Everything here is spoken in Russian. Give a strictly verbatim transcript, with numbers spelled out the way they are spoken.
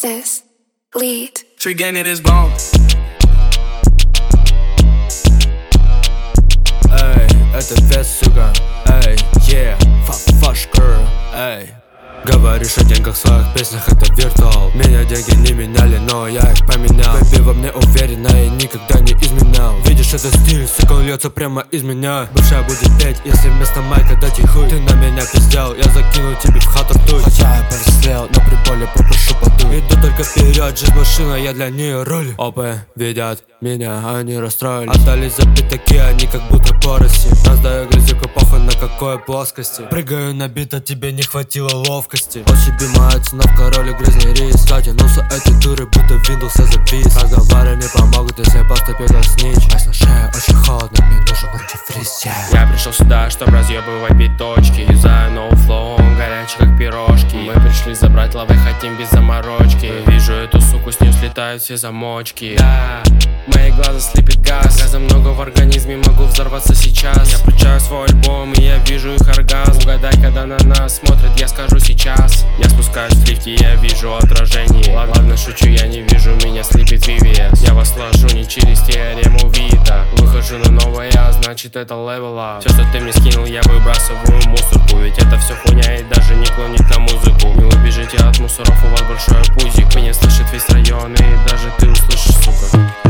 Genesis, lead. Tree Gained is gone. Эй, это вес, сука. Эй, yeah, фаш girl. Эй. Говоришь о деньгах в своих песнях, это виртуал. Меня деньги не меняли, но я их поменял. Бэби во мне уверена и никогда не изменял. Видишь, это стиль, сука, он льется прямо из меня. Бывшая будет петь, если вместо майка дать ей хуй. Ты на меня пиздел, я закину тебе в хату ртуть. Хотя я повеслел, но при боли попрошу подуй. Иду только вперед, жизнь машина, я для нее руль. ОП видят меня, они расстроились. Отдались за пятаки, они как будто поросли. Раздаю грязюку, похуй на какой плоскости. Прыгаю на бит, а тебе не хватило ловкости. Ошиби моя ценовка, роли грязный рис. Затянулся этой дуры, будто Windows завис. Разговоры не помогут, если поступил как снич. Айс на шее очень холодно, мне нужен антифриз. Я пришел сюда, чтоб разъебывать биточки. Юзаю ноу флоу, он горячий как пирожки. Мы пришли забрать лавы, хотим без заморочки. Вижу эту суку, с нее слетают все замочки. Да, мои глаза слепит газ. Газа много в организме, могу взорваться сейчас. Я включаю свой альбом и я вижу их оргазм. Угадай, когда на нас смотрят, я скажу сейчас. Я спускаюсь в лифте, я вижу отражение. Ладно, шучу, я не вижу, меня слепит ви ви эс. Я вас ложу не через теорему Вида. Выхожу на новое, а значит это левел ап. Все, что ты мне скинул, я выбрасываю мусорку. Ведь это все хуйня и даже не клонит на музыку. Не убежите от мусоров, у вас большой пузик. Меня слышит весь район и даже ты услышишь, сука.